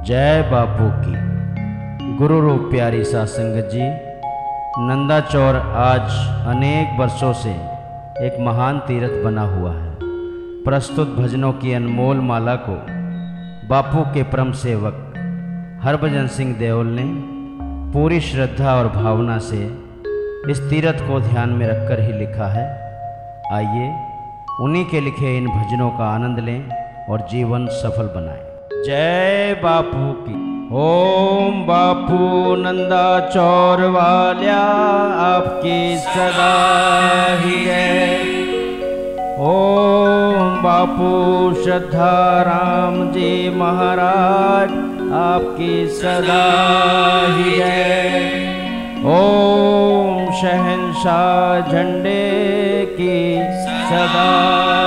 जय बापू की। गुरु रूप प्यारी साध संगत जी, नंदाचौर आज अनेक वर्षों से एक महान तीर्थ बना हुआ है। प्रस्तुत भजनों की अनमोल माला को बापू के परम सेवक हरभजन सिंह देओल ने पूरी श्रद्धा और भावना से इस तीर्थ को ध्यान में रखकर ही लिखा है। आइए उन्हीं के लिखे इन भजनों का आनंद लें और जीवन सफल बनाएं। जय बापू की। ओम बापू नंदाचौर वाल्या आपकी सदा ही जय। ओम बापू श्रद्धा राम जी महाराज आपकी सदा ही जय। ओम शहंशाह झंडे की सदा